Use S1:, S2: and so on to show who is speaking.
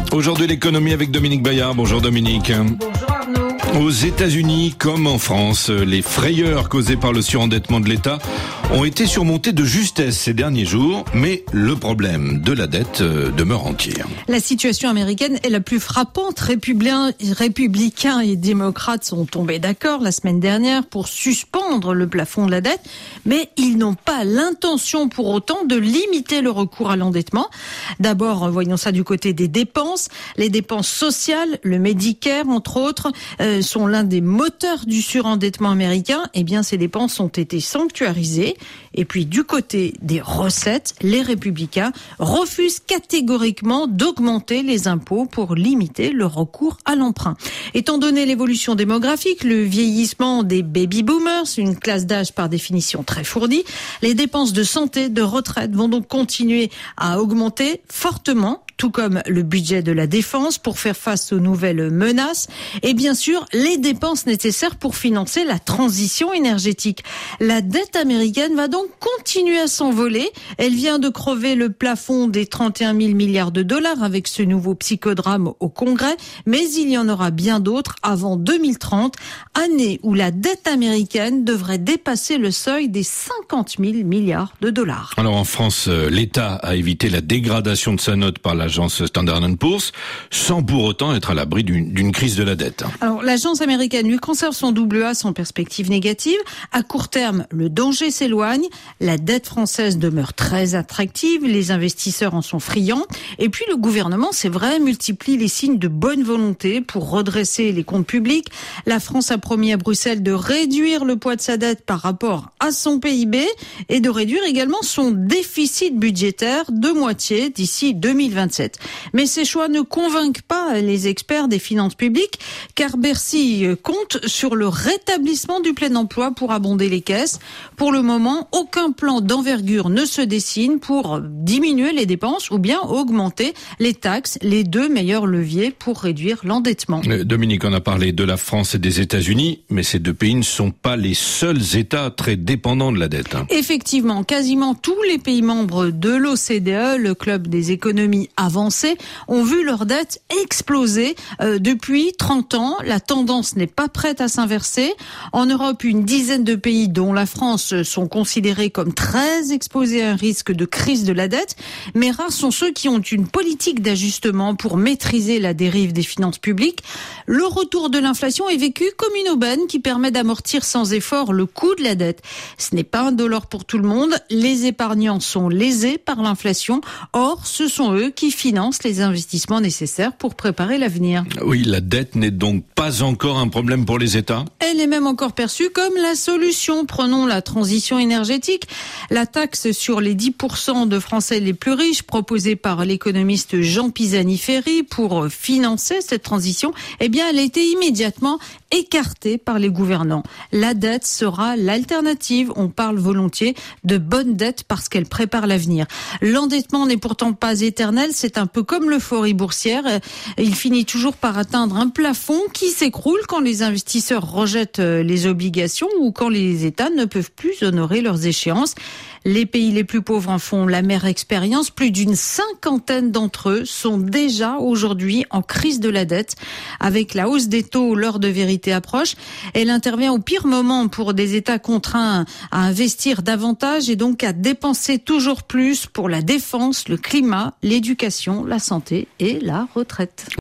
S1: Aujourd'hui, l'économie avec Dominique Bayard. Bonjour Dominique.
S2: Bonjour Arnaud.
S1: Aux États-Unis, comme en France, les frayeurs causées par le surendettement de l'État ont été surmontées de justesse ces derniers jours, mais le problème de la dette demeure entier.
S2: La situation américaine est la plus frappante. Républicains et démocrates sont tombés d'accord la semaine dernière pour suspendre le plafond de la dette, mais ils n'ont pas l'intention pour autant de limiter le recours à l'endettement. D'abord, voyons ça du côté des dépenses. Les dépenses sociales, le Medicare entre autres, sont l'un des moteurs du surendettement américain. Eh bien, ces dépenses ont été sanctuarisées. Et puis, du côté des recettes, les républicains refusent catégoriquement d'augmenter les impôts pour limiter le recours à l'emprunt. Étant donné l'évolution démographique, le vieillissement des baby-boomers, une classe d'âge par définition très fournie, les dépenses de santé, de retraite vont donc continuer à augmenter fortement, tout comme le budget de la défense pour faire face aux nouvelles menaces et bien sûr les dépenses nécessaires pour financer la transition énergétique. La dette américaine va donc continuer à s'envoler. Elle vient de crever le plafond des 31 000 milliards de dollars avec ce nouveau psychodrame au Congrès, mais il y en aura bien d'autres avant 2030, année où la dette américaine devrait dépasser le seuil des 50 000 milliards de dollars.
S1: Alors en France, l'État a évité la dégradation de sa note par l'agence Standard & Poor's, sans pour autant être à l'abri d'une crise de la dette.
S2: Alors, l'agence américaine lui conserve son AA sans perspective négative. À court terme, le danger s'éloigne. La dette française demeure très attractive. Les investisseurs en sont friands. Et puis, le gouvernement, c'est vrai, multiplie les signes de bonne volonté pour redresser les comptes publics. La France a promis à Bruxelles de réduire le poids de sa dette par rapport à son PIB et de réduire également son déficit budgétaire de moitié d'ici 2027. Mais ces choix ne convainquent pas les experts des finances publiques, car Bercy compte sur le rétablissement du plein emploi pour abonder les caisses. Pour le moment, aucun plan d'envergure ne se dessine pour diminuer les dépenses ou bien augmenter les taxes, les deux meilleurs leviers pour réduire l'endettement.
S1: Dominique, on a parlé de la France et des États-Unis, mais ces deux pays ne sont pas les seuls États très dépendants de la dette.
S2: Effectivement, quasiment tous les pays membres de l'OCDE, le club des économies avancées, ont vu leur dette exploser depuis 30 ans. La tendance n'est pas prête à s'inverser. En Europe, une dizaine de pays, dont la France, sont considérés comme très exposés à un risque de crise de la dette. Mais rares sont ceux qui ont une politique d'ajustement pour maîtriser la dérive des finances publiques. Le retour de l'inflation est vécu comme une aubaine qui permet d'amortir sans effort le coût de la dette. Ce n'est pas un dollar pour tout le monde. Les épargnants sont lésés par l'inflation. Or, ce sont eux qui financent les investissements nécessaires pour préparer l'avenir.
S1: Oui, la dette n'est donc pas encore un problème pour les États.
S2: Elle est même encore perçue comme la solution. Prenons la transition énergétique. La taxe sur les 10% de Français les plus riches proposée par l'économiste Jean Pisani-Ferry pour financer cette transition, eh bien, elle a été immédiatement écartée par les gouvernants. La dette sera l'alternative. On parle volontiers de bonne dette parce qu'elle prépare l'avenir. L'endettement n'est pourtant pas éternel. C'est un peu comme l'euphorie boursière. Il finit toujours par atteindre un plafond qui s'écroule quand les investisseurs rejettent les obligations ou quand les États ne peuvent plus honorer leurs échéances. Les pays les plus pauvres en font l'amère expérience. Plus d'une cinquantaine d'entre eux sont déjà aujourd'hui en crise de la dette. Avec la hausse des taux, l'heure de vérité approche. Elle intervient au pire moment pour des États contraints à investir davantage et donc à dépenser toujours plus pour la défense, le climat, l'éducation, la santé et la retraite.